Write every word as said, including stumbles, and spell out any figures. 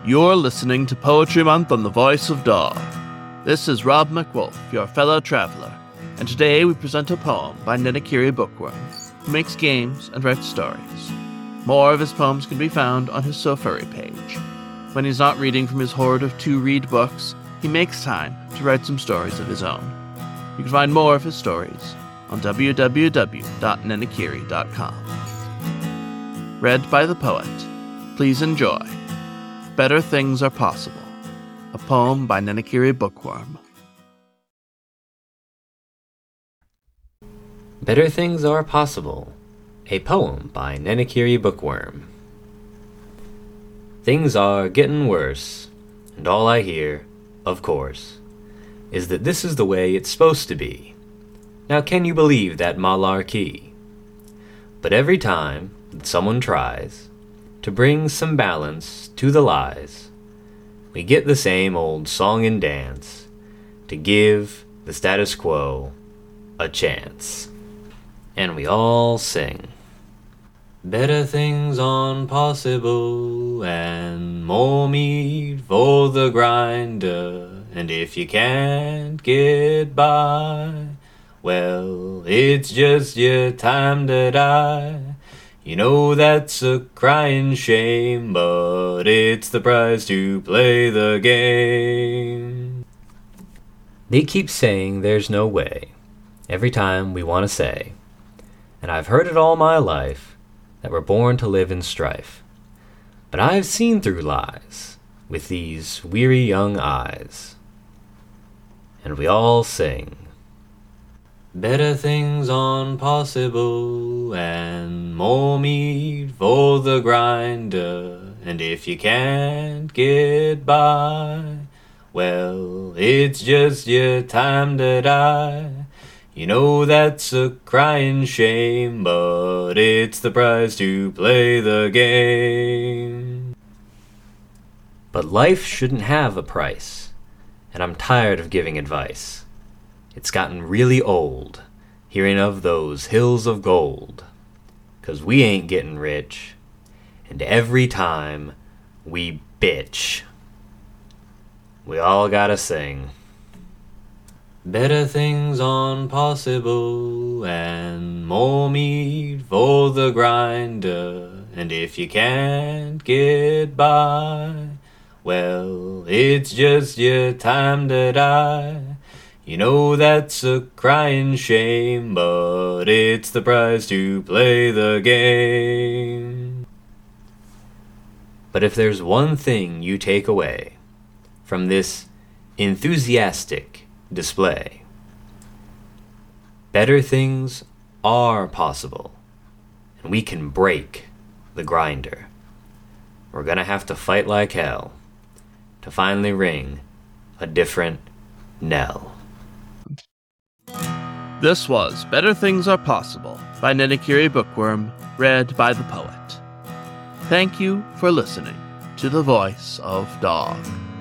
You're listening to Poetry Month on the Voice of Dog. This is Rob McWolf, your fellow traveler, and today we present a poem by Nenekiri Bookworm, who makes games and writes stories. More of his poems can be found on his Sofuri page. When he's not reading from his hoard of to-read books, he makes time to write some stories of his own. You can find more of his stories on w w w dot nenekiri dot com. Read by the poet. Please enjoy Better Things Are Possible, a poem by Nenekiri Bookworm. Better Things Are Possible, a poem by Nenekiri Bookworm. Things are getting worse, and all I hear, of course, is that this is the way it's supposed to be. Now can you believe that malarkey? But every time that someone tries to bring some balance to the lies, we get the same old song and dance to give the status quo a chance. And we all sing. Better things aren't possible, and more meat for the grinder. And if you can't get by, well, it's just your time to die. You know that's a crying shame, but it's the price to play the game. They keep saying there's no way, every time we want to say, and I've heard it all my life, that we're born to live in strife. But I've seen through lies with these weary young eyes. And we all sing. Better things aren't possible, and more meat for the grinder. And if you can't get by, well, it's just your time to die. You know that's a crying shame, but it's the price to play the game. But life shouldn't have a price, and I'm tired of giving advice. It's gotten really old, hearing of those hills of gold, 'cause we ain't getting rich, and every time we bitch, we all gotta sing. Better things aren't possible, and more meat for the grinder. And if you can't get by, well, it's just your time to die. You know that's a crying shame, but it's the price to play the game. But if there's one thing you take away from this enthusiastic display, better things are possible, and we can break the grinder. We're gonna have to fight like hell to finally ring a different knell. This was Better Things Are Possible by Nenekiri Bookworm, read by the poet. Thank you for listening to the Voice of Dog.